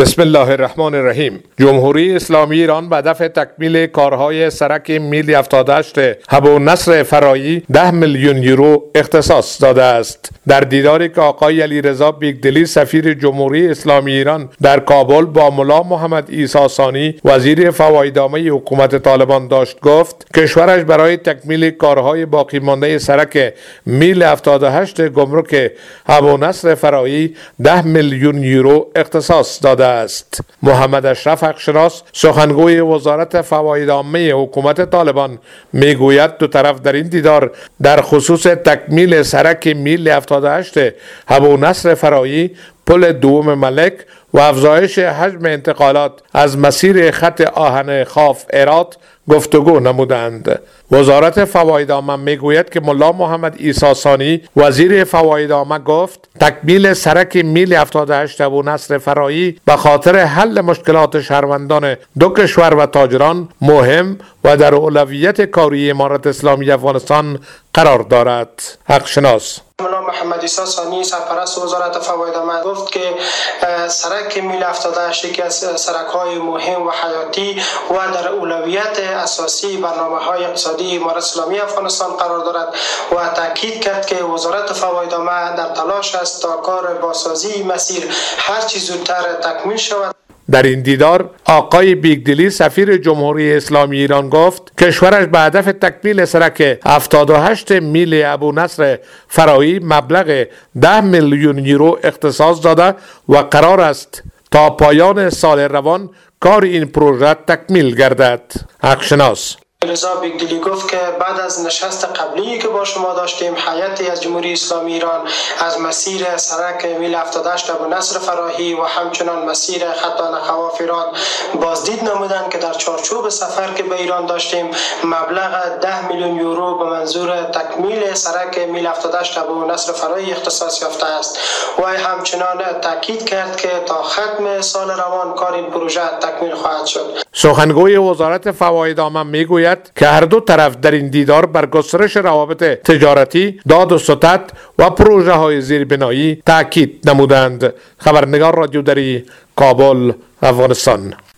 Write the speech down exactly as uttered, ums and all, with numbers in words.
بسم الله الرحمن الرحیم. جمهوری اسلامی ایران به هدف تکمیل کارهای سرک میل هفتاد و هشت ابونصر فرایی ده میلیون یورو اختصاص داده است. در دیداری که آقای علیرضا بیگدلی سفیر جمهوری اسلامی ایران در کابل با ملا محمد عیسی ثانی وزیر فوایدنامه حکومت طالبان داشت، گفت کشورش برای تکمیل کارهای باقی مانده سرک میل هفتاد و هشت گمرک ابونصر فرایی ده میلیون یورو اختصاص داده است. محمد اشرف حقشناس سخنگوی وزارت فوایدنامه حکومت طالبان میگوید دو طرف در این دیدار در خصوص تکمیل سرک میل هفتاد و هشت ابونصر فرایی، پل دوم ملک و افزایش حجم انتقالات از مسیر خط آهن خاف هرات گفتگو نمودند. وزارت فوایدنامه میگوید که ملا محمد عیسی ثانی وزیر فوایدنامه گفت تکمیل سرک میل هفتاد و هشت ابونصر فرایی به خاطر حل مشکلات شهروندان دو کشور و تاجران مهم و در اولویت کاری امارت اسلامی افغانستان قرار دارد. حقشناس ملا محمد عیسی ثانی سرپرست وزارت فوایدنامه گفت که سرک میل هفتاد و هشت که از سرک‌های مهم و حیاتی و در اولویت اساسی برنامه‌های اقتصادی امارت اسلامی افغانستان قرار دارد و تاکید کرد که وزارت فوایدنامه در تلاش است تا کار بازسازی مسیر هر چه زودتر تکمیل شود. در این دیدار آقای بیگدلی سفیر جمهوری اسلامی ایران گفت کشورش به هدف تکمیل سرک هفتاد و هشت میل ابونصر فرایی مبلغ ده میلیون یورو اختصاص داده و قرار است تا پایان سال روان کار این پروژه تکمیل گردد. حقشناس رضا بیگدلی گفت که بعد از نشست قبلی که با شما داشتیم، هیئتی از جمهوری اسلامی ایران از مسیر سرک میل هفتاد و هشت ابونصر فرایی و همچنان مسیر خط آهن خواف هرات بازدید نمودند که در چارچوب سفر که به ایران داشتیم مبلغ ده میلیون یورو به منظور تکمیل سرک میل هفتاد و هشت ابونصر فرایی اختصاص یافته است و همچنان تاکید کرد که تا ختم سال روان کار این پروژه تکمیل خواهد شد. سخنگوی وزارت فوایدنامه میگوید که هر دو طرف در این دیدار بر گسترش روابط تجارتی، داد و ستد و پروژه های زیربنایی تاکید نمودند. خبرنگار رادیو دری، کابل، افغانستان.